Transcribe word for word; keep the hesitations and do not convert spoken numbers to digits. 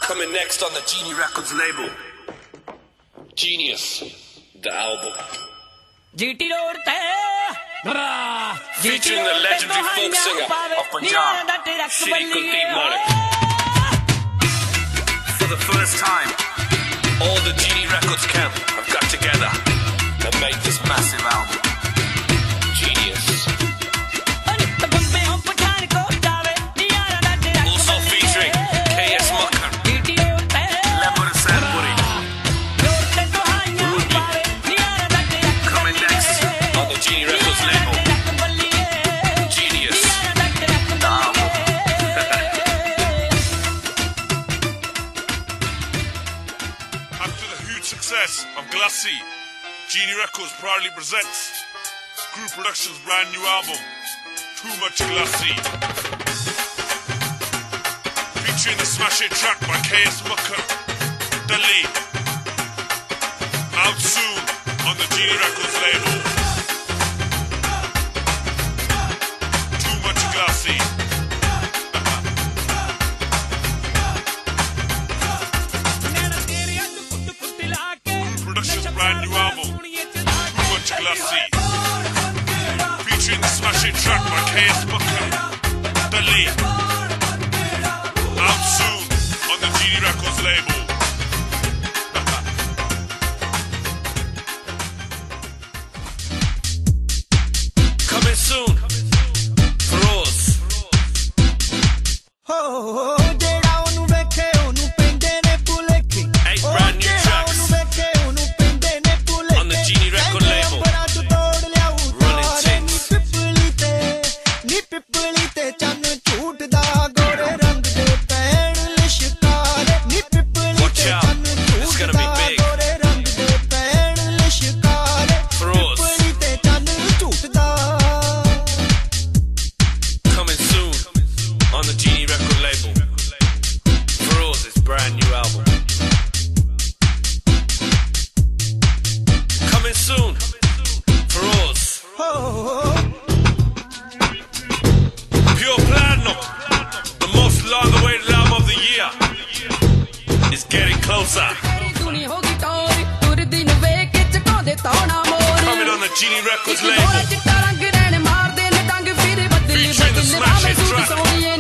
Coming next on the Genie Records label, Genius, the album. Featuring the legendary folk singer of Punjab, Shri Kuldeep Malik. For the first time, all the Genie Records camp have got together and made this massive album, Genius. Also featuring K S Mucker, Lemon Sandbury, Ruby. Coming next on the Genie Records label, Genius, the album. After the huge success of Glassy, Genie Records proudly presents Screw Productions' brand new album, Too Much Glassy. Featuring the smash hit track by K S Mucker, The Lead. Out soon on the Genie Records label. Too Much Glassy. Productions' brand new album, Too Much Glassy. Featuring the smash hit track by K S Mucker, The Lead. Out soon on the Genie Records label. Coming soon, Feroz. Eight brand new tracks on the Genie Record label, Running Tins. Watch out, it's gonna be big. Feroz. Coming soon on the Genie Record label, Feroz's brand new album. Coming soon, Feroz. Pure Platinum, the most long-awaited album of the year, is getting closer. Coming on the Genie Records label, featuring the smash hit track